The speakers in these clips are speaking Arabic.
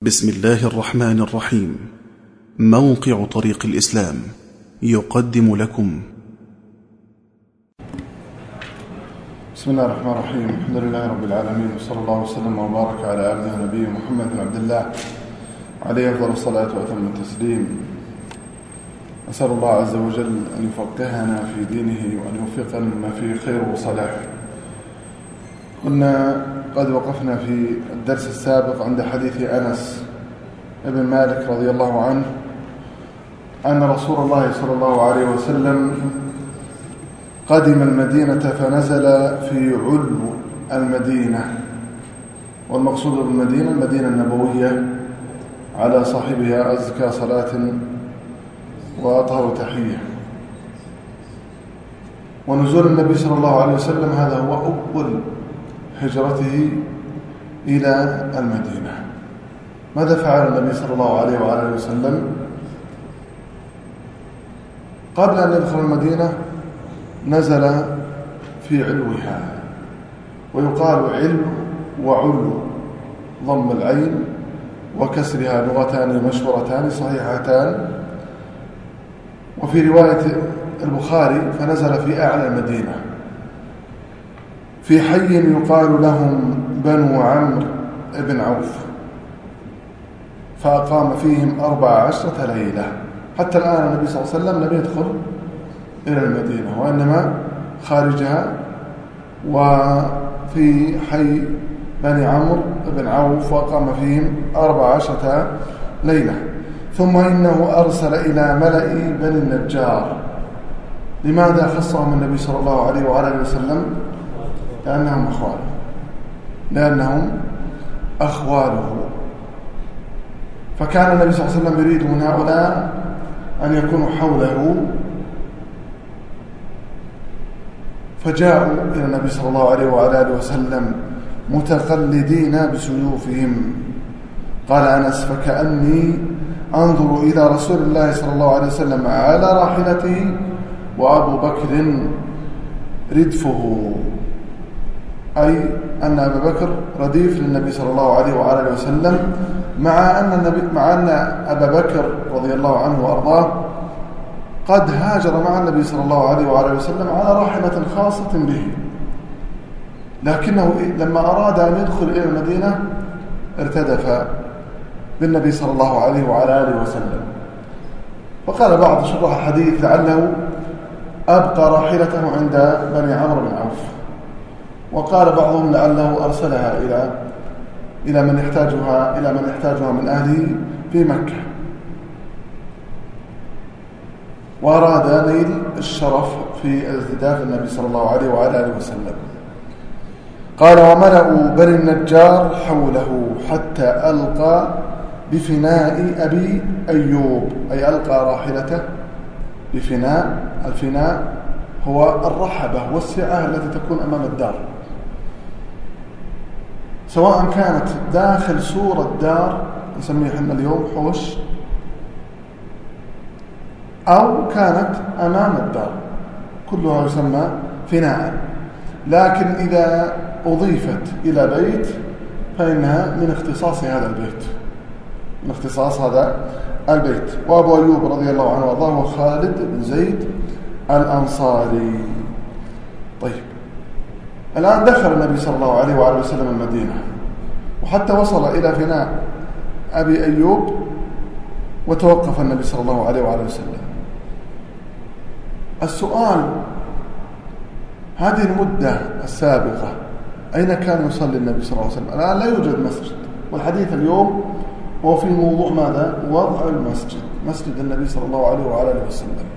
بسم الله الرحمن الرحيم. موقع طريق الإسلام يقدم لكم. بسم الله الرحمن الرحيم. الحمد لله رب العالمين، وصلى الله وسلم وبارك على عبده ونبيه محمد بن عبد الله عليه أفضل الصلاة وأتم التسليم. أسأل الله عز وجل أن يفقهنا في دينه وأن يوفقنا لما فيه خير وصلاح. كنا قد وقفنا في الدرس السابق عند حديث أنس بن مالك رضي الله عنه أن رسول الله صلى الله عليه وسلم قدم المدينة فنزل في علو المدينة، والمقصود بالمدينة المدينة النبوية على صاحبها أزكى صلاة وأطهر تحية. ونزول النبي صلى الله عليه وسلم هذا هو أول هجرته إلى المدينة. ماذا فعل النبي صلى الله عليه وآله وسلم؟ قبل أن يدخل المدينة نزل في علوها، ويقال علو وعلو، ضم العين وكسرها، لغتان مشهورتان صحيحتان. وفي رواية البخاري فنزل في أعلى المدينة في حي يقال لهم بنو عمرو بن عوف، فأقام فيهم 14 ليلة. حتى الآن النبي صلى الله عليه وسلم لم يدخل إلى المدينة، وإنما خارجها، وفي حي بني عمرو بن عوف وأقام فيهم 14 ليلة. ثم إنه أرسل إلى ملأ بني النجار. لماذا خصهم النبي صلى الله عليه وآله وسلم؟ لأنهم أخواله. فكان النبي صلى الله عليه وسلم يريد من هؤلاء أن يكونوا حوله، فجاءوا إلى النبي صلى الله عليه وآله وسلم متقلدين بسيوفهم. قال أنس: فكأني أنظر إلى رسول الله صلى الله عليه وسلم على راحلته وأبو بكر ردفه، أي أن أبا بكر رديف للنبي صلى الله عليه وآله وسلم، مع أن أبا بكر رضي الله عنه وأرضاه قد هاجر مع النبي صلى الله عليه وآله وسلم على راحلة خاصة به، لكنه لما أراد أن يدخل إلى المدينة ارتدف بالنبي صلى الله عليه وعلى آله وسلم. وقال بعض شراح الحديث لعله أبقى راحلته عند بني عمرو بن عوف، وقال بعضهم لعله أرسلها إلى من يحتاجها من أهله في مكة، وأراد نيل الشرف في ارتداف النبي صلى الله عليه وعلى آله وسلم. قال: وملأوا بني النجار حوله حتى ألقى بفناء أبي أيوب، أي ألقى راحلته بفناء. الفناء هو الرحبة والسعة التي تكون أمام الدار، سواء كانت داخل سور الدار نسميه احنا اليوم حوش، أو كانت أمام الدار، كلها يسمى فناء. لكن إذا أضيفت إلى بيت فإنها من اختصاص هذا البيت. وأبو أيوب رضي الله عنه وارضاه خالد بن زيد الأنصاري. طيب، الآن دخل النبي صلى الله عليه وآله وسلم المدينة، وحتى وصل إلى فناء أبي أيوب وتوقف النبي صلى الله عليه وآله وسلم. السؤال: هذه المدة السابقة أين كان يصلي النبي صلى الله عليه وسلم؟ الآن لا يوجد مسجد، والحديث اليوم هو في موضوع ماذا؟ وضع المسجد، مسجد النبي صلى الله عليه وآله وسلم.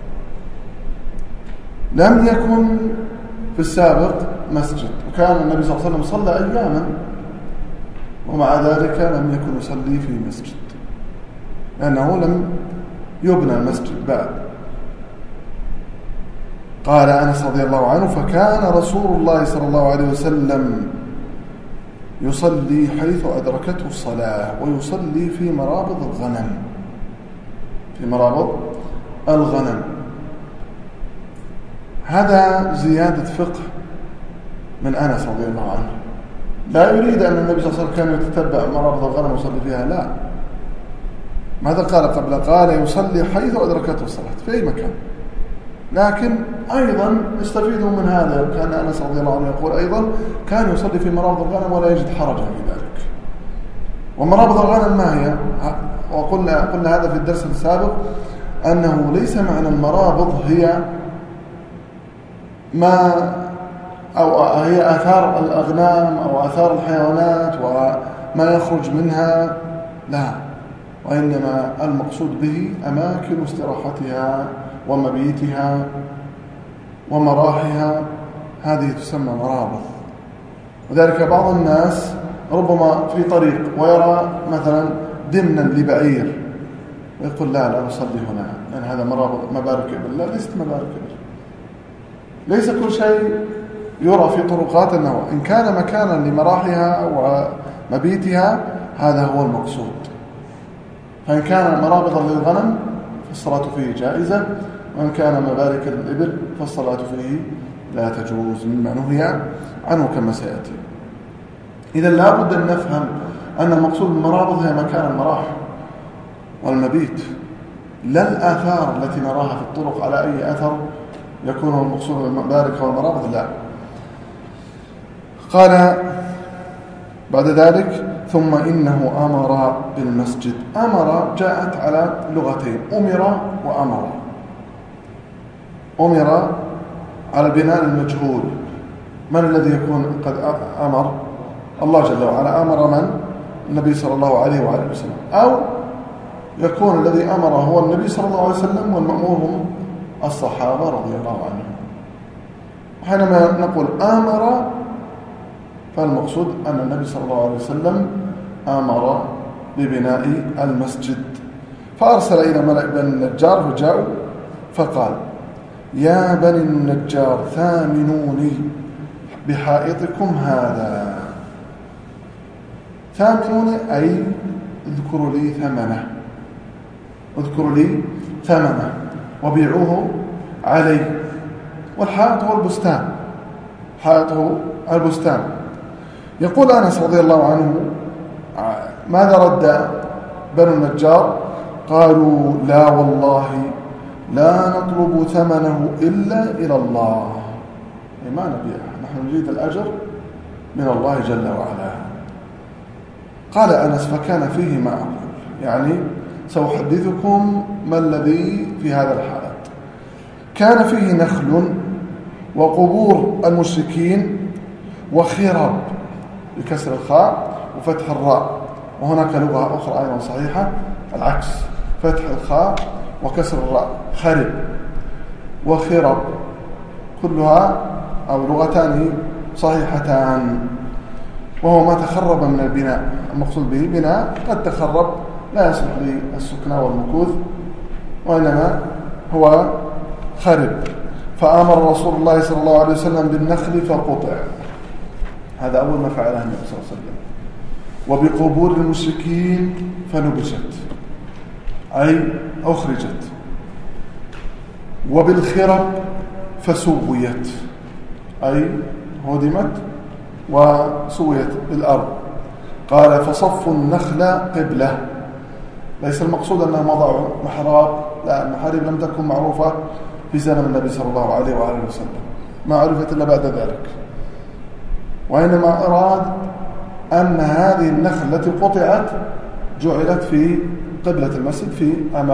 لم يكن في السابق مسجد، وكان النبي صلى الله عليه وسلم صلى أياما، ومع ذلك لم يكن يصلي في مسجد، لأنه لم يبنى المسجد بعد. قال أنس رضي الله عنه: فكان رسول الله صلى الله عليه وسلم يصلي حيث أدركته الصلاة، ويصلي في مرابض الغنم. هذا زيادة فقه من أنس رضي الله عنه. لا يريد أن النبي صلى الله عليه وسلم كان يتتبع مرابض الغنم ويصلي فيها، لا، ماذا قال قبل؟ قال يصلي حيث أدركته الصلاة في أي مكان. لكن أيضا استفيدوا من هذا، كان أنس رضي الله عنه يقول أيضا كان يصلي في مرابض الغنم ولا يجد حرجا في ذلك. ومرابض الغنم ما هي؟ وقلنا هذا في الدرس السابق أنه ليس معنى المرابض هي ما أو هي آثار الأغنام أو آثار الحيوانات وما يخرج منها، لا، وإنما المقصود به أماكن استراحتها ومبيتها ومراحها، هذه تسمى مرابض. وذلك بعض الناس ربما في طريق ويرى مثلا دمنا لبعير ويقول لا نصلي هنا لأن هذا مرابض مبارك إبل. لا، ليست مبارك إبل. ليس كل شيء يرى في طرقات النوى، إن كان مكانا لمراحها ومبيتها هذا هو المقصود. فإن كان مرابضا للغنم فالصلاة فيه جائزة، وإن كان مبارك الإبل فالصلاة فيه لا تجوز مما نهي عنه كما سيأتي. إذا لا بد أن نفهم أن المقصود بالمرابض هي مكان المراح والمبيت، لا الآثار التي نراها في الطرق على أي أثر يكون هو المقصود بالمبارك والمرابض، لا. قال بعد ذلك ثم إنه أمر بالمسجد. أمر جاءت على لغتين، أمر وأمر. أمر على البناء المجهول، من الذي يكون قد أمر؟ الله جل وعلا. أمر من؟ النبي صلى الله عليه وآله وسلم. أو يكون الذي أمر هو النبي صلى الله عليه وسلم والمأمور هم الصحابة رضي الله عنهم. حينما نقول أمر فالمقصود أن النبي صلى الله عليه وسلم أمر ببناء المسجد، فأرسل إلى ملأ بني النجار فجاءوا فقال يا بني النجار ثامنوني بحائطكم هذا. ثامنوني أي اذكروا لي ثمنه، اذكروا لي ثمنه وبيعوه علي. والحائط هو البستان، حائطه البستان. يقول أنس رضي الله عنه ماذا رد بنو النجار؟ قالوا لا والله لا نطلب ثمنه إلا إلى الله، ما نبيعه، نحن نريد الأجر من الله جل وعلا. قال أنس فكان فيه ما أقول، يعني سأحدثكم ما الذي في هذا الحائط. كان فيه نخل وقبور المشركين وخرب بكسر الخاء وفتح الراء، وهناك لغة أخرى أيضا صحيحة العكس، فتح الخاء وكسر الراء، خرب وخرب، كلها أو لغتان صحيحتان. وهو ما تخرب من البناء، المقصود به بناء قد تخرب لا يصلح للسكنى والمكوث، وإنما هو خرب. فأمر رسول الله صلى الله عليه وسلم بالنخل فقطع، هذا أول ما فعله النبي صلى الله عليه وسلم. وبقبور المشركين فنبشت أي أخرجت. وبالخرب فسويت أي هدمت وسويت بالأرض. قال فصفوا النخل قبلة، ليس المقصود أنهم وضعوا محراب، لا، المحاريب لم تكن معروفة في زمن النبي صلى الله عليه وآله وسلم، ما عرفت إلا بعد ذلك. وإنما أراد أن هذه النخل التي قطعت جعلت في قبلة المسجد في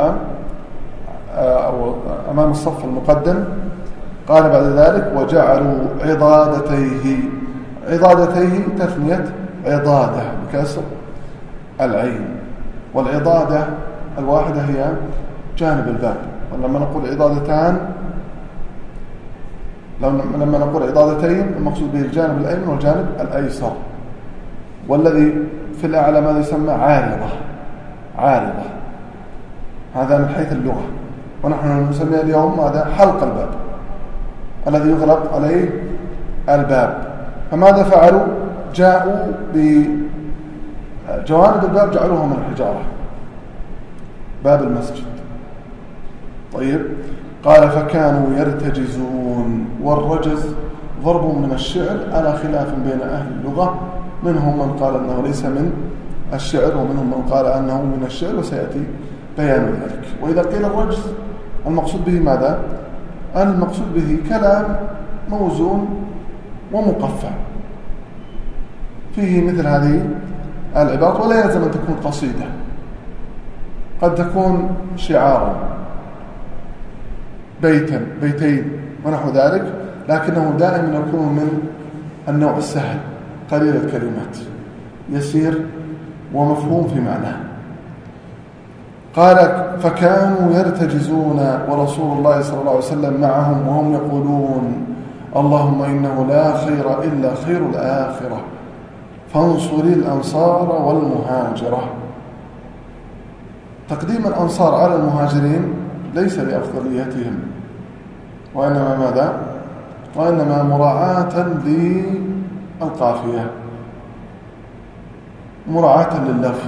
أمام الصف المقدم. قال بعد ذلك وجعلوا عضادتيه، عضادتيه تثنية عضادة بكسر العين، والعضادة الواحدة هي جانب الباب. ولما نقول عضادتان، لما نقول عضادتين المقصود به الجانب الأيمن والجانب الأيسر. والذي في الأعلى ماذا يسمى؟ عارضة. عارضة هذا من حيث اللغة، ونحن نسميه اليوم هذا حلق الباب الذي يغلق عليه الباب. فماذا فعلوا؟ جاءوا بجوانب الباب جعلوها من الحجارة، باب المسجد. طيب، قال فكانوا يرتجزون، والرجز ضرب من الشعر على خلاف بين أهل اللغة، منهم من قال أنه ليس من الشعر ومنهم من قال أنه من الشعر، وسيأتي بيان ذلك. وإذا قيل الرجز المقصود به ماذا؟ المقصود به كلام موزون ومقفع فيه مثل هذه العبارات، ولا يلزم أن تكون قصيدة، قد تكون شعارا، بيتا بيتين ونحو ذلك، لكنه دائما يكون من النوع السهل قليل الكلمات، يسير ومفهوم في معناه. قال فكانوا يرتجزون ورسول الله صلى الله عليه وسلم معهم وهم يقولون اللهم إنه لا خير إلا خير الآخرة فانصر الأنصار والمهاجرة. تقديم الأنصار على المهاجرين ليس لأفضليتهم، وإنما ماذا؟ وإنما مراعاة للقافية، مراعاة لللفظ،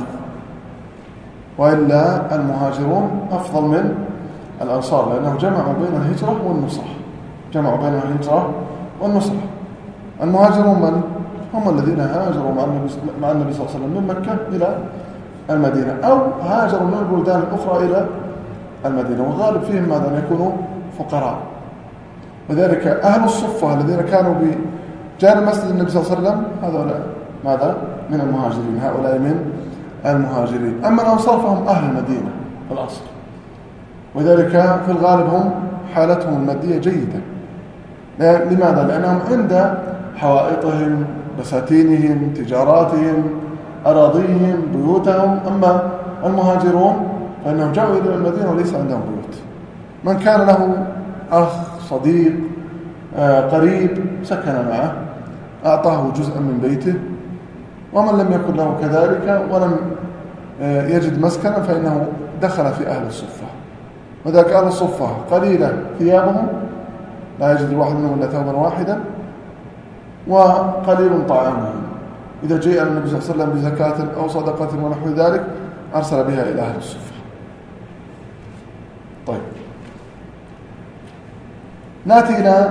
وإلا المهاجرون أفضل من الأنصار لأنهم جمعوا بين الهجرة والنصرة، جمعوا بين الهجرة والنصرة. المهاجرون من؟ هم الذين هاجروا مع النبي صلى الله عليه وسلم من مكة إلى المدينة، أو هاجروا من البلدان الأخرى إلى المدينة، والغالب فيهم ماذا؟ أن يكونوا فقراء. وذلك أهل الصفة الذين كانوا بجانب مسجد النبي صلى الله عليه وسلم هذول ماذا؟ من المهاجرين، هؤلاء من المهاجرين. أما الأنصار فهم أهل المدينة في الأصل، وذلك في الغالب هم حالتهم المادية جيدة. لماذا؟ لأنهم عند حوائطهم، بساتينهم، تجاراتهم، أراضيهم، بيوتهم. أما المهاجرون فإنهم جاءوا إلى المدينة وليس عندهم بيوت. من كان له أخ، صديق، قريب سكن معه، أعطاه جزءا من بيته، ومن لم يكن له كذلك ولم يجد مسكنا فإنه دخل في أهل الصفة. وذلك أهل الصفة قليلة ثيابهم، لا يجد الواحد منهم إلا ثوبا واحدا، وقليل طعامهم. إذا جاء النبي صلى الله عليه وسلم بزكاة أو صدقة ونحو ذلك أرسل بها إلى أهل الصفة. طيب، نأتي إلى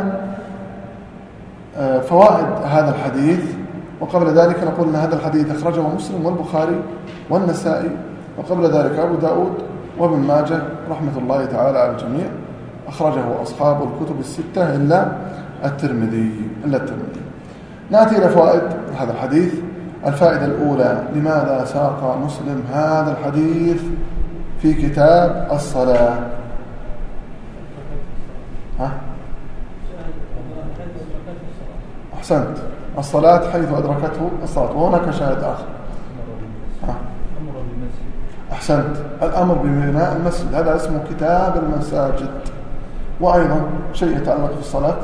فوائد هذا الحديث. وقبل ذلك نقول أن هذا الحديث أخرجه مسلم والبخاري والنسائي، وقبل ذلك أبو داود وابن ماجه رحمة الله تعالى على الجميع، أخرجه أصحاب الكتب الستة إلا الترمذي. نأتي إلى فوائد هذا الحديث. الفائدة الأولى: لماذا ساق مسلم هذا الحديث في كتاب الصلاة؟ أحسنت، الصلاة حيث أدركته الصلاة، وهناك شاهد آخر. أحسنت، الأمر ببناء المسجد، هذا اسمه كتاب المساجد. وأيضا شيء يتعلق في الصلاة.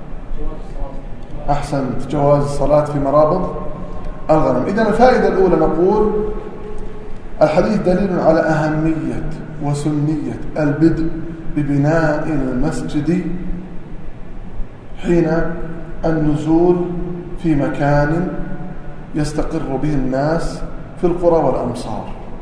أحسنت، جواز الصلاة في مرابض الغنم. إذن الفائدة الأولى نقول الحديث دليل على أهمية وسنية البدء ببناء المسجد حين النزول في مكان يستقر به الناس في القرى والأمصار.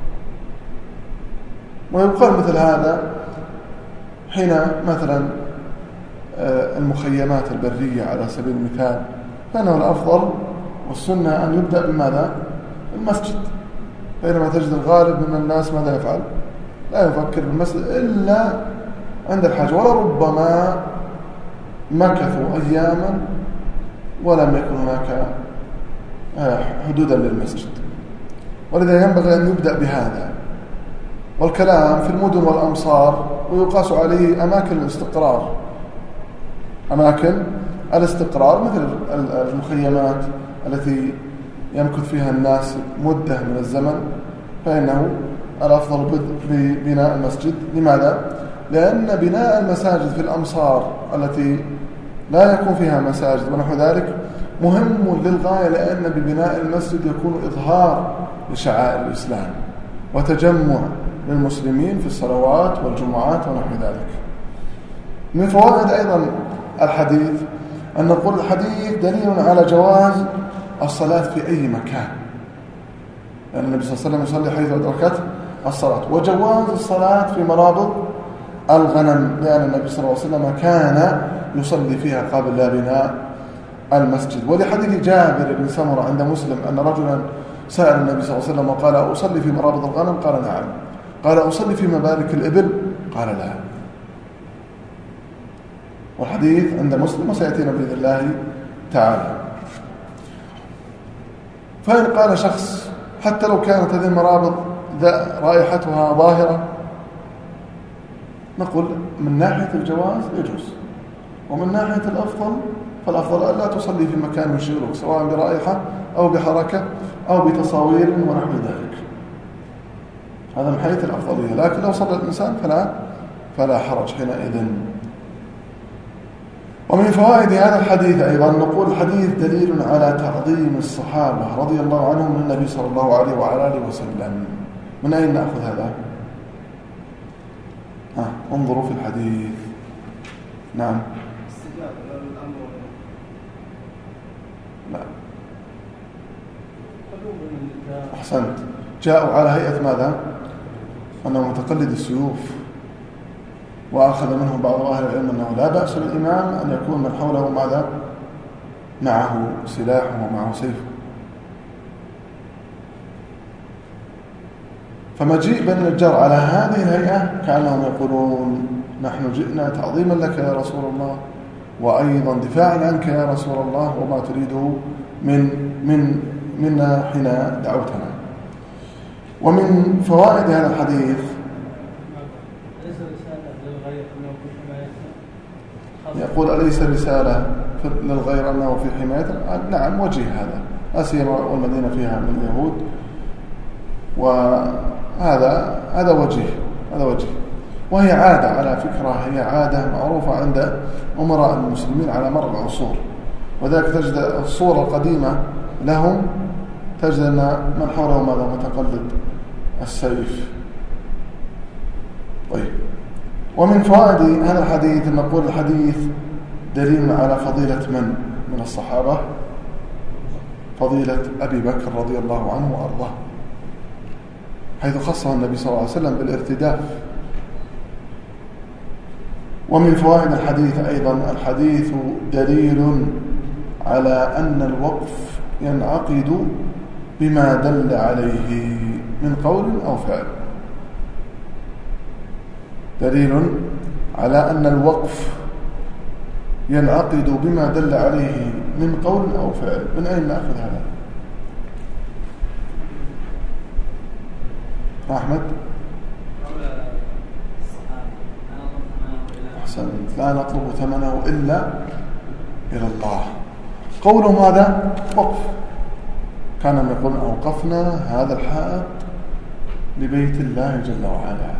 ويقال مثل هذا حين مثلا المخيمات البرية على سبيل المثال، فإنه الأفضل والسنة أن يبدأ بماذا؟ المسجد. بينما تجد الغالب من الناس ماذا يفعل؟ لا يفكر بالمسجد إلا عند الحاجة، ولربما مكثوا أياما ولم يكن هناك حدودا للمسجد. ولذا ينبغي أن يبدأ بهذا. والكلام في المدن والأمصار ويقاس عليه أماكن الاستقرار، أماكن الاستقرار مثل المخيمات التي يمكث فيها الناس مدة من الزمن، فإنه الأفضل ببناء المسجد. لماذا؟ لأن بناء المساجد في الأمصار التي لا يكون فيها مساجد ونحو ذلك مهم للغاية، لأن ببناء المسجد يكون إظهار لشعائر الإسلام وتجمع للمسلمين في الصلوات والجمعات ونحو ذلك. من فوائد أيضا الحديث أن نقول الحديث دليل على جواز الصلاة في أي مكان، لأن النبي صلى الله عليه وسلم يصلي حيث أدركته الصلاة، وجواز الصلاة في مرابض الغنم، لأن النبي صلى الله عليه وسلم كان يصلي فيها قبل بناء المسجد. ولحديث جابر بن سمرة عند مسلم أن رجلا سأل النبي صلى الله عليه وسلم وقال: أصلي في مرابض الغنم؟ قال: نعم. قال أصلي في مبارك الإبل؟ قال لا. والحديث عند مسلم وسيأتينا بإذن الله تعالى. فإن قال شخص حتى لو كانت هذه المرابط رائحتها ظاهرة، نقول من ناحية الجواز يجوز، ومن ناحية الأفضل فالأفضل ألا تصلي في مكان يشغلك سواء برائحة أو بحركة أو بتصاوير ونحو ذلك. هذا من حيث الأفضلية. لكن لو صلى الإنسان فلا حرج حينئذ. ومن فوائد هذا الحديث أيضا نقول الحديث دليل على تعظيم الصحابة رضي الله عنهم من النبي صلى الله عليه وعلى آله وسلم. من أين نأخذ هذا؟ انظروا في الحديث. نعم. لا، أحسنت. جاءوا على هيئة ماذا؟ أنه متقلد السيوف، وأخذ منهم بعض أهل العلم أنه لا بأس للإمام أن يكون من حوله ماذا؟ معه سلاح ومعه سيف. فمجيء بني النجار على هذه الهيئة كأنهم يقولون نحن جئنا تعظيما لك يا رسول الله، وأيضا دفاعا عنك يا رسول الله، وما تريده منا حين دعوتنا. ومن فوائد هذا الحديث يقول أليس رسالة للغير أنه في حمايته؟ نعم، وجه هذا، أسيما والمدينة فيها من اليهود، وهذا وجه. وهي عادة، على فكرة هي عادة معروفة عند أمراء المسلمين على مر العصور، وذلك تجد الصورة القديمة لهم تجد أن من حوله ماذا؟ متقلد السيف. طيب، ومن فوائد هذا الحديث نقول الحديث دليل على فضيلة من الصحابة؟ فضيلة أبي بكر رضي الله عنه وأرضاه، حيث خصه النبي صلى الله عليه وسلم بالارتداف. ومن فوائد الحديث أيضا الحديث دليل على أن الوقف ينعقد بما دل عليه من قول أو فعل. دليل على أن الوقف ينعقد بما دل عليه من قول أو فعل. من أين نأخذ هذا؟ أحمد؟ أحسنت. لا نطلب ثمنه إلا إلى الله. قوله ماذا؟ وقف. كان يقول أوقفنا هذا الحائط لبيت الله جل وعلا.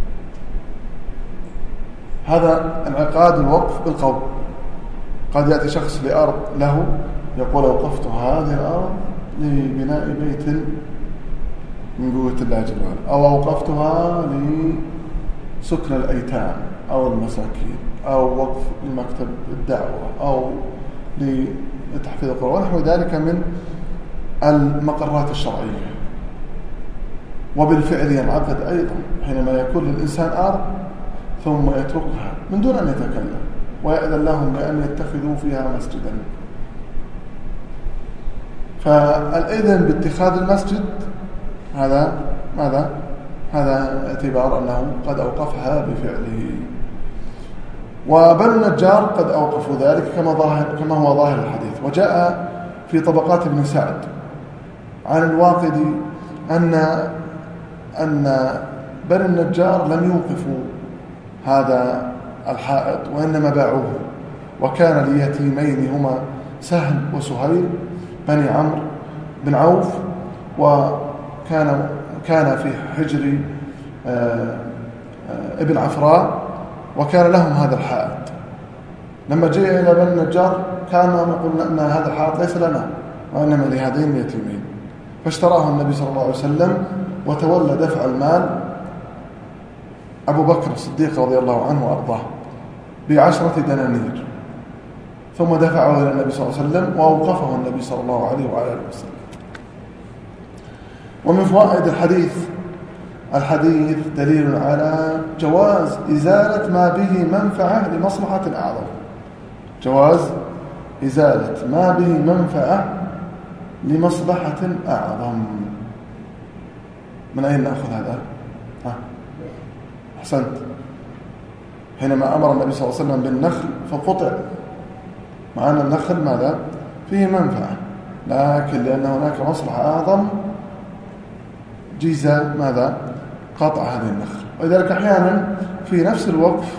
هذا انعقاد الوقف بالقول. قد يأتي شخص لأرض له يقول أوقفت هذه الأرض لبناء بيت من قوة الله جل وعلا، أو أوقفتها لسكن الأيتام أو المساكين، أو وقف لمكتب الدعوة، أو لتحفيظ القرآن ونحو ذلك من المقرات الشرعية. وبالفعل ينعقد أيضا حينما يكون للإنسان أرض ثم يتركها من دون أن يتكلم ويأذن لهم بأن يتخذوا فيها مسجدا. فالإذن باتخاذ المسجد هذا ماذا؟ هذا اعتبار أنه قد أوقفها بفعله. وبنو النجار قد أوقفوا ذلك كما هو ظاهر الحديث. وجاء في طبقات ابن سعد عن الواقدي أن بنو النجار لم يوقفوا هذا الحائط وإنما باعوه، وكان ليتيمين هما سهل وسهيل بني عمرو بن عوف، وكان في حجر ابن عفراء، وكان لهم هذا الحائط. لما جاء إلى بني النجار كانوا يقولون أن هذا الحائط ليس لنا وإنما لهذين اليتيمين، فاشتراه النبي صلى الله عليه وسلم وتولى دفع المال أبو بكر الصديق رضي الله عنه وأرضاه ب10 دنانير، ثم دفعه إلى النبي صلى الله عليه وسلم وأوقفه النبي صلى الله عليه وعلى آله وسلم. ومن فوائد الحديث دليل على جواز إزالة ما به منفعة لمصلحة أعظم. جواز إزالة ما به منفعة لمصلحة أعظم. من أين نأخذ هذا؟ أحسنت. حينما أمر النبي صلى الله عليه وسلم بالنخل فقطع، مع أن النخل ماذا؟ فيه منفعة، لكن لأن هناك مصلحة أعظم جيز ماذا؟ قطع هذه النخل. ولذلك أحيانا في نفس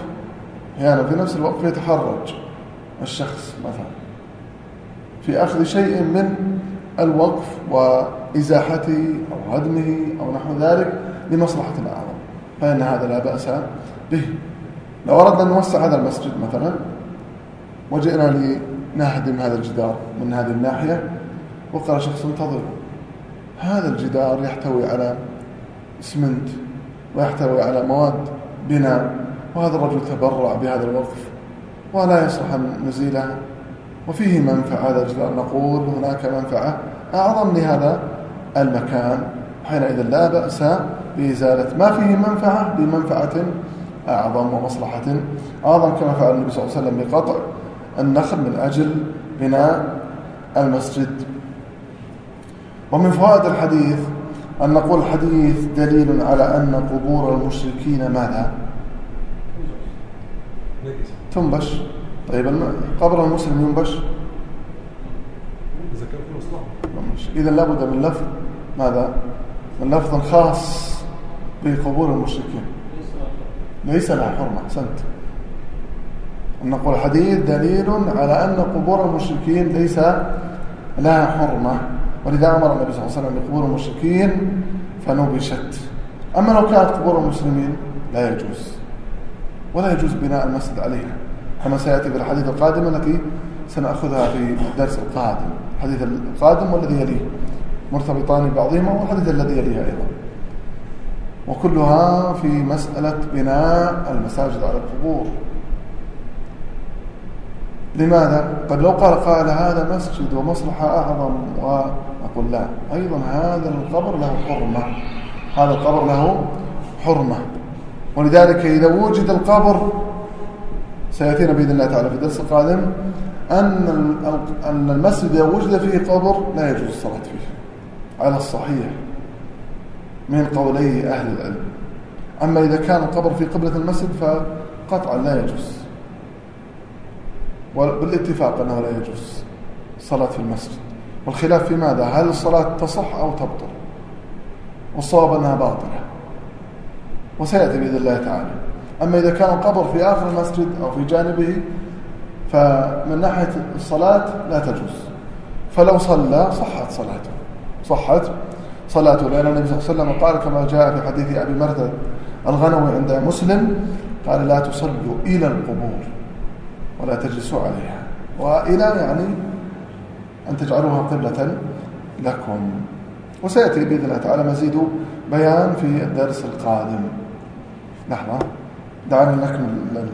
الوقف يتحرج الشخص مثلا في أخذ شيء من الوقف وإزاحته أو هدمه أو نحو ذلك لمصلحة أعظم، فإن هذا لا بأس به. لو أردنا أن نوسع هذا المسجد مثلا وجئنا لنهدم هذا الجدار من هذه الناحية، وقال شخص انتظروا، هذا الجدار يحتوي على اسمنت ويحتوي على مواد بناء، وهذا الرجل تبرع بهذا الوقف ولا يصلح أن نزيله، وفيه منفعة هذا الجدار، نقول هناك منفعة أعظم لهذا المكان، حينئذ لا بأس بإزالة ما فيه منفعة بمنفعة أعظم ومصلحة أعظم، كما فعل النبي صلى الله عليه وسلم بقطع النخل من أجل بناء المسجد. ومن فوائد الحديث أن نقول الحديث دليل على أن قبور المشركين ماذا؟ تنبش. طيب قبر المسلم ينبش؟ إذا لابد من لفظ ماذا؟ من لفظ خاص بقبور المشركين ليس لها حرمة. أحسنت. أن نقول الحديث دليل على أن قبور المشركين ليس لها حرمة، ولذا أمر النبي صلى الله عليه وسلم بقبور المشركين فنبشت. أما لو كانت قبور المسلمين لا يجوز، ولا يجوز بناء المسجد عليها، كما سيأتي في الحديث القادم التي سنأخذها في الدرس القادم. الحديث القادم والذي يليه مرتبطان ببعضهما، والحديث الذي يليه أيضا، وكلها في مسألة بناء المساجد على القبور. لماذا؟ قد لو قال هذا مسجد ومصلحة أعظم، وأقول لا، أيضا هذا القبر له حرمة، هذا القبر له حرمة. ولذلك إذا وجد القبر، سيأتينا بإذن الله تعالى في الدرس القادم أن المسجد إذا وجد فيه قبر لا يجوز الصلاة فيه على الصحيح من قولي أهل العلم. أما إذا كان القبر في قبلة المسجد فقطعا لا يجوز، وبالاتفاق أنه لا يجوز الصلاة في المسجد. والخلاف في ماذا؟ هل الصلاة تصح أو تبطل؟ والصواب أنها باطلة، وسيأتي بإذن الله تعالى. أما إذا كان القبر في آخر المسجد أو في جانبه فمن ناحية الصلاة لا تجوز، فلو صلى صحت صلاته، لأن النبي صلى الله عليه وسلم قال كما جاء في حديث أبي مرثد الغنوي عند مسلم، قال لا تصلوا إلى القبور ولا تجلسوا عليها، وإلى يعني أن تجعلوها قبلة لكم. وسيأتي بإذن الله تعالى مزيد بيان في الدرس القادم. لحظة، دعنا نكمل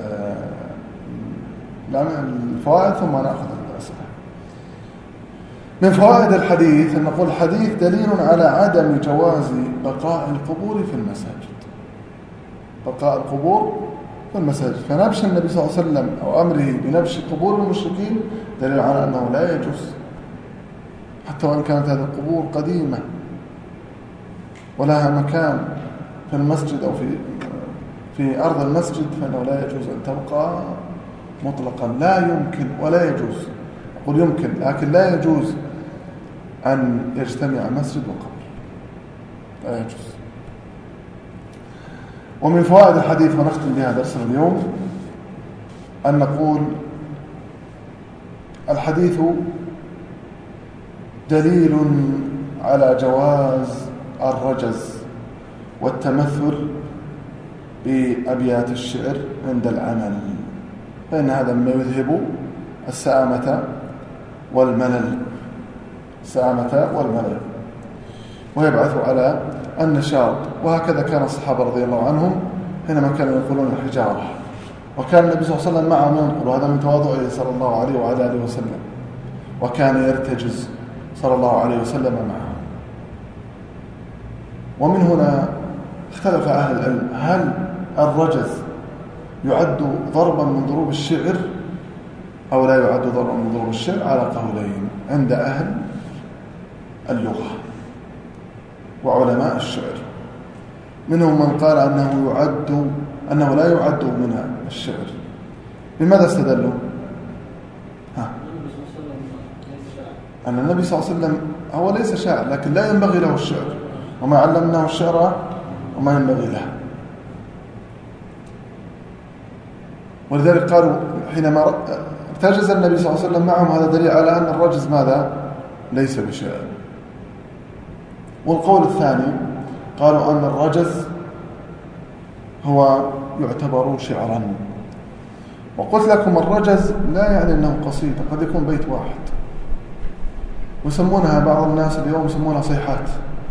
الفوائد ثم نأخذ الأسئلة. من فوائد الحديث أن نقول الحديث دليل على عدم جواز بقاء القبور في المساجد، بقاء القبور في المساجد. فنبش النبي صلى الله عليه وسلم أو أمره بنبش قبور المشركين دليل على أنه لا يجوز، حتى وإن كانت هذه القبور قديمة ولها مكان في المسجد أو في أرض المسجد، فإنه لا يجوز أن تبقى مطلقا. لا يمكن ولا يجوز، أقول يمكن لكن لا يجوز أن يجتمع مسجد وقبر، لا يجوز. ومن فوائد الحديث ونختم بها درسنا اليوم أن نقول الحديث دليل على جواز الرجز والتمثل بأبيات الشعر عند العمل، فإن هذا مما يذهب السآمة والملل، ويبعث على النشاط. وهكذا كان الصحابة رضي الله عنهم حينما كانوا يقولون الحجارة، وكان النبي صلى الله عليه وسلم معهم ينقل، وهذا من تواضعه صلى الله عليه وعلى آله وسلم، وكان يرتجز صلى الله عليه وسلم معهم. ومن هنا اختلف أهل العلم هل الرجز يعد ضربا من ضروب الشعر أو لا يعد ضربا من ضروب الشعر، على قولين عند أهل اللغة وعلماء الشعر. منهم من قال أنه لا يعد من الشعر. بماذا استدلوا؟ أن النبي صلى الله عليه وسلم هو ليس شاعر، لكن لا ينبغي له الشعر، وما علمناه الشعر وما ينبغي له. ولذلك قالوا حينما ارتجز النبي صلى الله عليه وسلم معهم، هذا دليل على أن الرجز ماذا؟ ليس بشعر. والقول الثاني قالوا أن الرجز هو يعتبر شعرا. وقلت لكم الرجز لا يعني أنه قصيدة، قد يكون بيت واحد، ويسمونها بعض الناس اليوم يسمونها صيحات،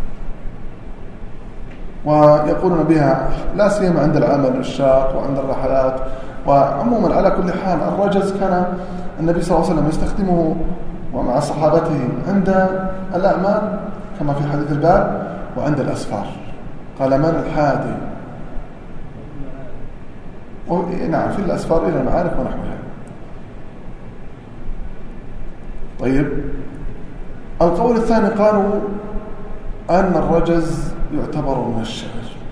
ويقولون بها لا سيما عند العمل الشاق وعند الرحلات. وعموما على كل حال الرجز كان النبي صلى الله عليه وسلم يستخدمه ومع صحابته عند الأعمال كما في حديث الباب، وعند الأسفار. قال من الحادي، نعم في الأسفار إلى المعارك ونحوها. طيب، القول الثاني قالوا أن الرجز يعتبر من الشعر.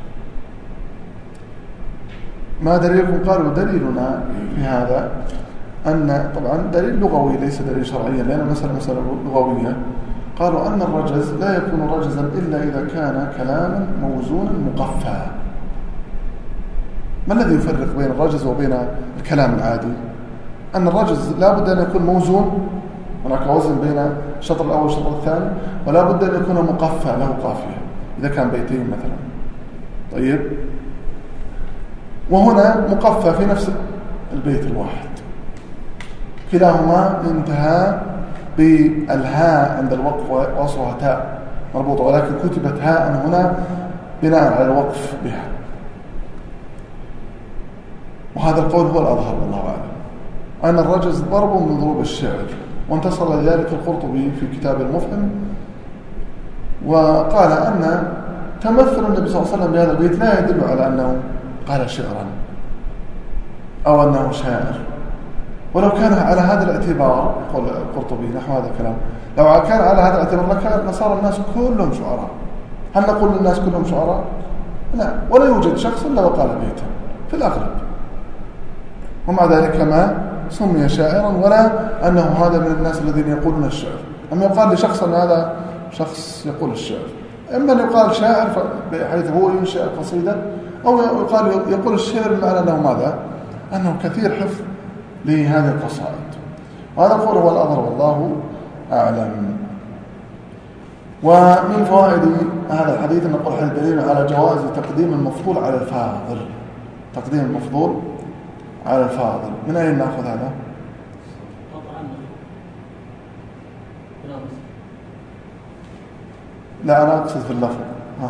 ما دليلكم؟ قالوا دليلنا في هذا أن طبعا دليل لغوي ليس دليل شرعيا، لأن المسألة مسألة لغوية. قالوا أن الرجز لا يكون رجزا إلا إذا كان كلاما موزونا مقفى. ما الذي يفرق بين الرجز وبين الكلام العادي؟ أن الرجز لا بد أن يكون موزون، هناك وزن بين الشطر الأول والشطر الثاني، ولا بد أن يكون مقفى له قافية إذا كان بيتين مثلا. طيب، وهنا مقفى في نفس البيت الواحد، كلاهما انتهى بالهاء عند الوقف وأصلها تاء مربوطة، ولكن كتبت هاء هنا بناء على الوقف بها. وهذا القول هو الأظهر والله أعلم، أن الرجز ضرب من ضروب الشعر. وانتصر لذلك القرطبي في كتاب المفهم، وقال أن تمثل النبي صلى الله عليه وسلم بهذا البيت لا يدل على أنه قال شعرا أو أنه شاعر. ولو كان على هذا الاعتبار، يقول القرطبي نحو هذا الكلام، لو كان على هذا الاعتبار لكان صار الناس كلهم شعراء. هل نقول للناس كلهم شعراء؟ لا، ولا يوجد شخص إلا وقال بيته في الأغلب، ومع ذلك ما سمي شاعرا، ولا أنه هذا من الناس الذين يقولون الشعر. أما يقال لشخص أن هذا شخص يقول الشعر، إما أن يقال شاعر بحيث هو ينشئ قصيدة، أو يقول الشعر بمعنى أنه ماذا؟ أنه كثير حفظ لهذه القصائد. وهذا القول هو الأظهر والله أعلم. ومن فوائد هذا الحديث أن نقول حديث دليل على جواز تقديم المفضول على الفاضل. تقديم المفضول على الفاضل، من أين نأخذ هذا؟ لا، أنا أقصد في اللفظ.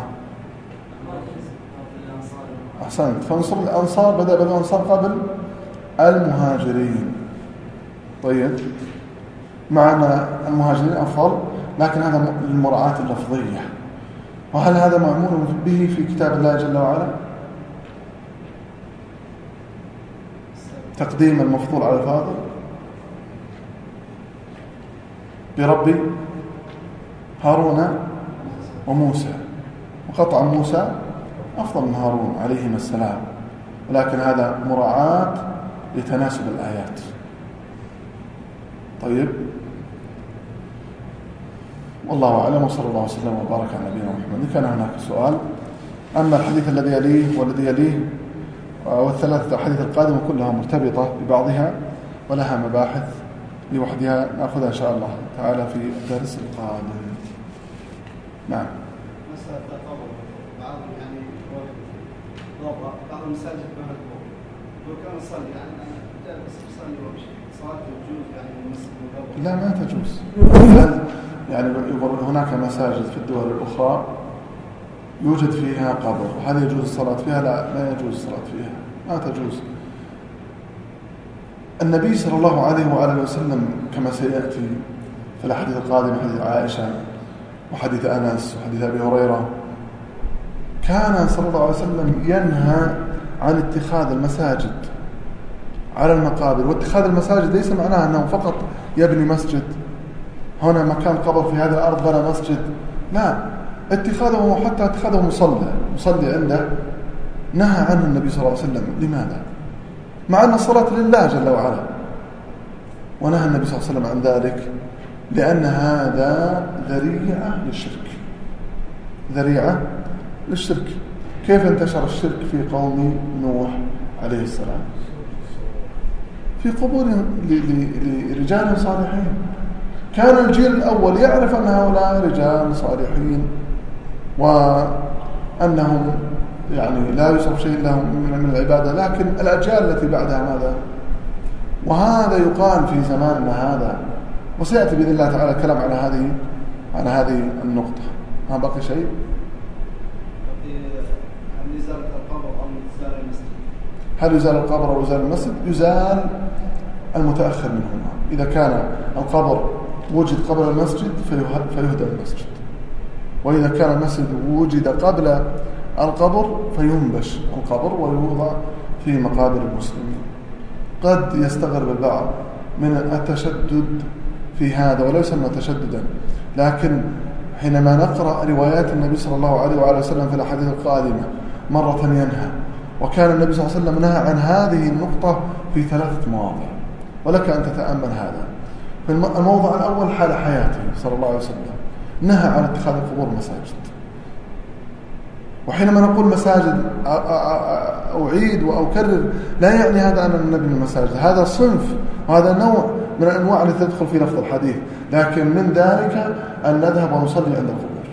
أحسنت. فانصر الأنصار، بدأ بالأنصار قبل المهاجرين. طيب، معنى المهاجرين أفضل، لكن هذا للمراعاة اللفظية. وهل هذا معمول به في كتاب الله جل وعلا؟ تقديم المفضول على الفاضل بربي هارون وموسى، وقطع موسى أفضل من هارون عليهما السلام، ولكن هذا مراعاة لتناسب الآيات. طيب، والله أعلم، وصلى الله وسلم وبارك على نبينا محمد. كان هناك سؤال. أما الحديث الذي يليه والذي يليه والثلاثة أحاديث القادمة كلها مرتبطة ببعضها ولها مباحث لوحدها، نأخذها إن شاء الله تعالى في الدرس القادم. نعم. مسألة القبر، بعض المساجد ما هو لو كان يصلي يعني جالس يصلي ويمشي صلاته تجوز يعني المسجد المقبر؟ لا، ما تجوز. يعني هناك مساجد في الدول الأخرى يوجد فيها قبر، وهل يجوز الصلاة فيها؟ لا، لا يجوز الصلاة فيها، ما تجوز. النبي صلى الله عليه وآله وسلم كما سيأتي في الحديث القادم، حديث عائشة وحديث أنس وحديث أبي هريرة، كان صلى الله عليه وسلم ينهى عن اتخاذ المساجد على المقابر. واتخاذ المساجد ليس معناه أنه فقط يبني مسجد، هنا مكان قبر في هذه الأرض بنى مسجد، لا، اتخاذه حتى اتخاذه مصلي عنده نهى عنه النبي صلى الله عليه وسلم. لماذا؟ مع أن الصلاة لله جل وعلا، ونهى النبي صلى الله عليه وسلم عن ذلك لأن هذا ذريعة للشرك. كيف انتشر الشرك في قوم نوح عليه السلام؟ في قبور لرجال صالحين. كان الجيل الأول يعرف أن هؤلاء رجال صالحين وأنهم يعني لا يصرف شيء لهم من العبادة، لكن الأجيال التي بعدها ماذا؟ وهذا يقال في زماننا هذا، وسيأتي بإذن الله تعالى الكلام على هذه النقطة. ما بقي شيء؟ هل يزال القبر أو يزال المسجد؟ يزال المتأخر منهما. إذا كان القبر وجد قبل المسجد فيهدم المسجد، وإذا كان المسجد وجد قبل القبر فينبش القبر ويوضع في مقابر المسلمين. قد يستغرب البعض من التشدد في هذا، ولا يسمى تشددا، لكن حينما نقرأ روايات النبي صلى الله عليه وآله وسلم في الأحاديث القادمة مرة ينهى، وكان النبي صلى الله عليه وسلم نهى عن هذه النقطة في 3 مواضع، ولك أن تتأمل هذا. في الموضع الأول حال حياته صلى الله عليه وسلم نهى عن اتخاذ القبور مساجد. وحينما نقول مساجد أعيد وأكرر لا يعني هذا أن نبني المساجد، هذا صنف وهذا نوع من الأنواع التي تدخل في لفظ الحديث، لكن من ذلك أن نذهب ونصلي عند القبور.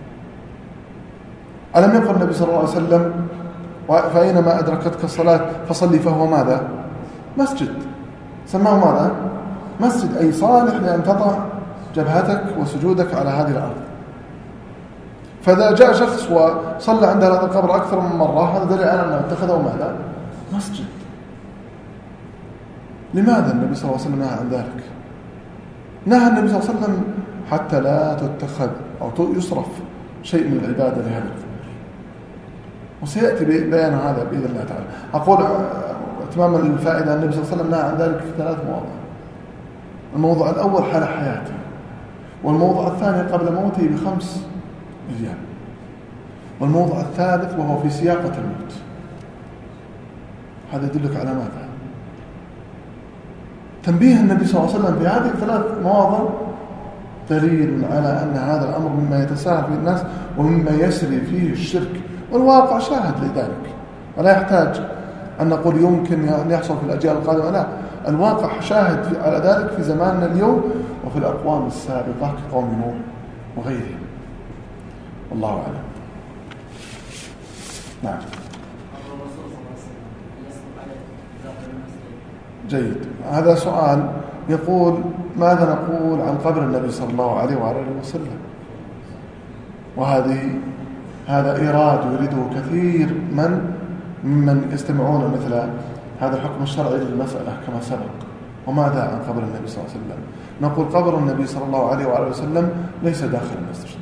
ألم يقل النبي صلى الله عليه وسلم فأينما أدركتك الصلاة فصلي فهو ماذا؟ مسجد. سماه ماذا؟ مسجد، أي صالح لأن تضع جبهتك وسجودك على هذه الأرض. فإذا جاء شخص وصلى عند هذا القبر أكثر من مرة، هذا دليل على أنه اتخذه ماذا؟ مسجد. لماذا النبي صلى الله عليه وسلم نهى عن ذلك؟ نهى النبي صلى الله عليه وسلم حتى لا تتخذ أو يصرف شيء من العبادة لهذا القبر، وسيأتي بيان هذا بإذن الله تعالى. أقول اتماما للفائدة، النبي صلى الله عليه وسلم نهى عن ذلك في 3 مواضع. الموضوع الأول حال حياته، والموضوع الثاني قبل موته ب5 أيام، والموضوع الثالث وهو في سياقة الموت. هذا يدلك على ماذا؟ تنبيه النبي صلى الله عليه وسلم في هذه ال3 مواضع دليل على أن هذا الأمر مما يتساهل فيه الناس ومما يسري فيه الشرك، والواقع شاهد لذلك، ولا يحتاج أن نقول يمكن أن يحصل في الأجيال القادمة، لا، الواقع شاهد على ذلك في زماننا اليوم وفي الأقوام السابقة كقوم نوح وغيرهم. والله أعلم. نعم. جيد. هذا سؤال يقول: ماذا نقول عن قبر النبي صلى الله عليه وآله وسلم؟ هذا إيراد يريده كثير ممن يستمعون مثل هذا الحكم الشرعي للمسألة كما سبق. وماذا عن قبر النبي صلى الله عليه وسلم؟ نقول قبر النبي صلى الله عليه وآله وسلم ليس داخل المسجد،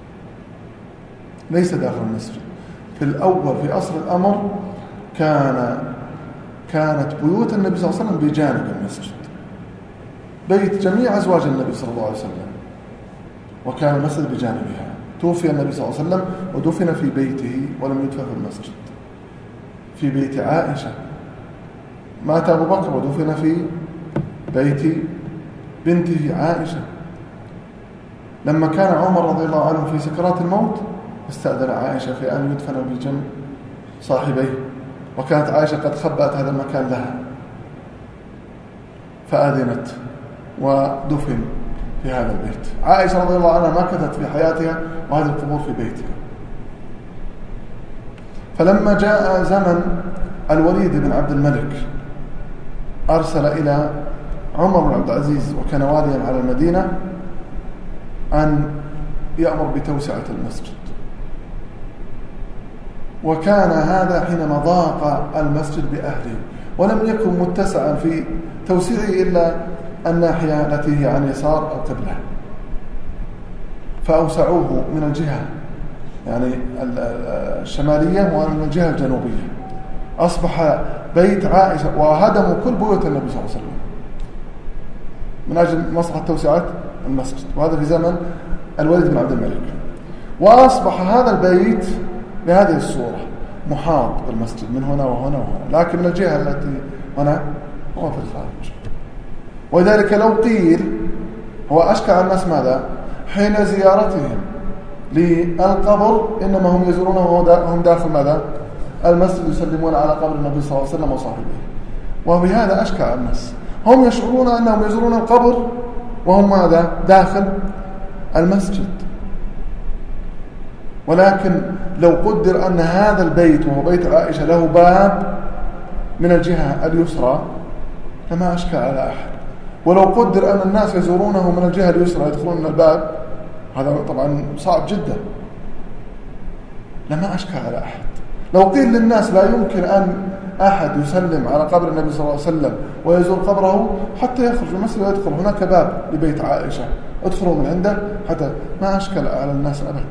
ليس داخل المسجد. في الأول في أصل الأمر كانت بيوت النبي صلى الله عليه وسلم بجانب المسجد، بيت جميع أزواج النبي صلى الله عليه وسلم، وكان المسجد بجانبها. توفي النبي صلى الله عليه وسلم ودفن في بيته ولم يدفن في المسجد، في بيت عائشة. مات أبو بكر ودفن في بيت بنته عائشة. لما كان عمر رضي الله عنه في سكرات الموت استأذن عائشة في أن يدفن بجنب صاحبيه، وكانت عائشة قد خبأت هذا المكان لها فأذنت ودفن في هذا البيت. عائشة رضي الله عنها مكثت في حياتها وهذه القبور في بيتها. فلما جاء زمن الوليد بن عبد الملك أرسل إلى عمر بن عبد العزيز وكان واليا على المدينة أن يأمر بتوسعة المسجد، وكان هذا حينما ضاق المسجد بأهله ولم يكن متسعا في توسيعه إلا الناحية التي هي عن يسار القبلة، فأوسعوه من الجهة يعني الشمالية ومن الجهة الجنوبية. أصبح بيت عائشة، وهدموا كل بيوت النبي صلى الله عليه وسلم من أجل مصلحة توسعة المسجد، وهذا في زمن الوليد بن عبد الملك. وأصبح هذا البيت بهذه الصورة محاط بالمسجد من هنا وهنا وهنا، لكن من الجهة التي هنا هو في الخارج. ولذلك لو قيل هو أشكى الناس ماذا؟ حين زيارتهم للقبر إنما هم يزورونه وهم داخل ماذا؟ المسجد، يسلمون على قبر النبي صلى الله عليه وسلم وصاحبه. وبهذا أشكى الناس، هم يشعرون أنهم يزورون القبر وهم ماذا؟ داخل المسجد. ولكن لو قدر أن هذا البيت وهو بيت عائشة له باب من الجهة اليسرى لما أشكى على أحد. ولو قدر أن الناس يزورونه من الجهة اليسرى يدخلون من الباب، هذا طبعا صعب جدا، لما أشكى على أحد. لو قيل للناس لا يمكن أن أحد يسلم على قبر النبي صلى الله عليه وسلم ويزور قبره حتى يخرج من المسجد ويدخل، هناك باب لبيت عائشة ادخلوا من عنده، حتى ما أشكل على الناس أبد.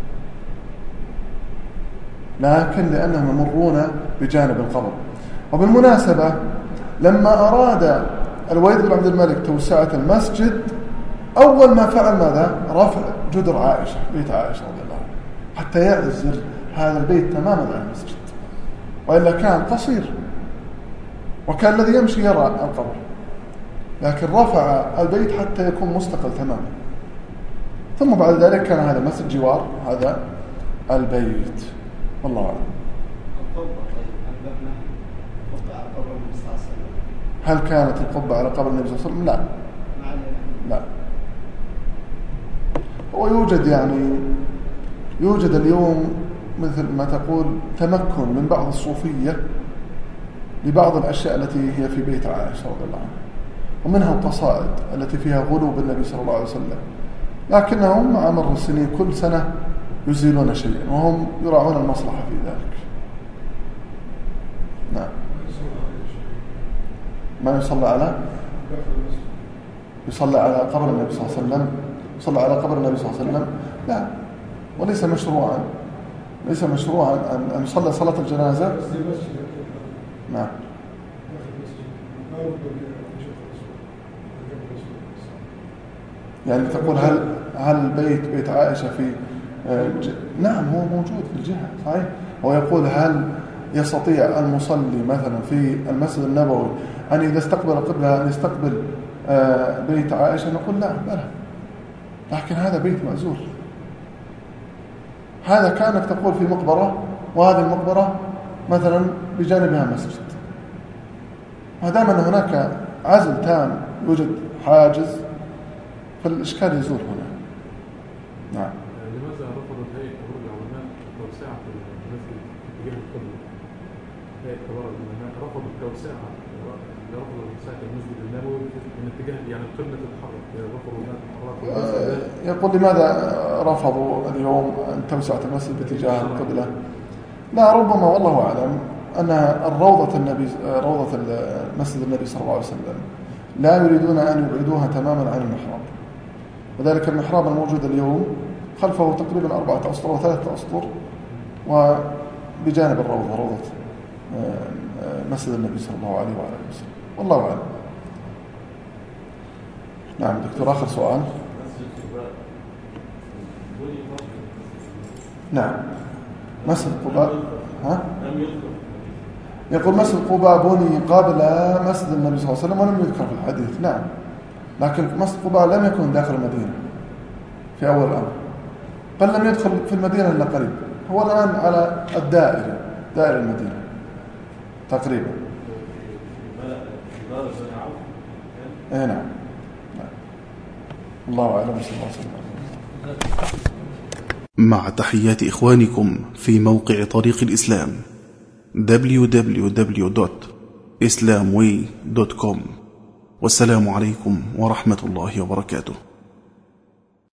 لكن لأنهم يمرون بجانب القبر. وبالمناسبة لما أراد الوليد بن عبد الملك توسعة المسجد، أول ما فعل ماذا؟ رفع جدر عائشة، بيت عائشة رضي الله عنها، حتى يعزل هذا البيت تماما عن المسجد، وإلا كان قصير وكان الذي يمشي يرى القبر، لكن رفع البيت حتى يكون مستقل تماما. ثم بعد ذلك كان هذا المسجد جوار هذا البيت، والله أعلم. هل كانت القبة على قبر النبي صلى الله عليه وسلم؟ لا لا. هو يوجد اليوم مثل ما تقول تمكن من بعض الصوفية لبعض الأشياء التي هي في بيت عائشة رضي الله عنها، ومنها القصائد التي فيها غلو بالنبي صلى الله عليه وسلم، لكنهم مع مر السنين كل سنة يزيلون شيئا وهم يراعون المصلحة في ذلك. نعم. ما يصلى على قبر النبي صلى الله عليه وسلم، يصلى على قبر النبي صلى الله عليه وسلم؟ لا، وليس مشروعا أن يصلى صلاة الجنازة. نعم. يعني تقول هل بيت عائشة في نعم هو موجود في الجهة صحيح. هو يقول هل يستطيع المصلي مثلا في المسجد النبوي أن إذا استقبل القبلة أن يستقبل بيت عائشة؟ نقول لا بلى، لكن هذا بيت مأزور. هذا كانك تقول في مقبرة، وهذه المقبرة مثلا بجانبها مسجد، ما دام أن هناك عزل تام يوجد حاجز، فالإشكال يزول هنا. نعم. لماذا رفضت هيئة كبار العلماء توسعة في المسجد اتجاه القبلة؟ هيئة كبار العلماء رفضت توسعة المسجد النبوي من اتجاه يعني القبلة تتحرك، رفضوا انها تتحرك. يقول لماذا رفضوا اليوم أن توسعة المسجد باتجاه القبلة؟ لا، ربما والله أعلم أن روضة مسجد النبي صلى الله عليه وسلم لا يريدون أن يبعدوها تماما عن المحراب، وذلك المحراب الموجود اليوم خلفه تقريبا 4 أسطر أو 3 أسطر، وبجانب الروضة روضة مسجد النبي صلى الله عليه وعلى اله وسلم، والله أعلم. نعم دكتور، آخر سؤال. نعم، مسجد قباء يقول مسجد قباء بني قبل مسجد النبي صلى الله عليه وسلم ولم يذكر في الحديث. نعم، لكن مسجد قباء لم يكن داخل المدينة في أول الأمر، بل لم يدخل في المدينة إلا قريب، هو الآن على دائرة المدينة تقريبا. نعم. الله أعلم. صلى الله عليه وسلم. مع تحيات إخوانكم في موقع طريق الإسلام www.islamway.com، والسلام عليكم ورحمة الله وبركاته.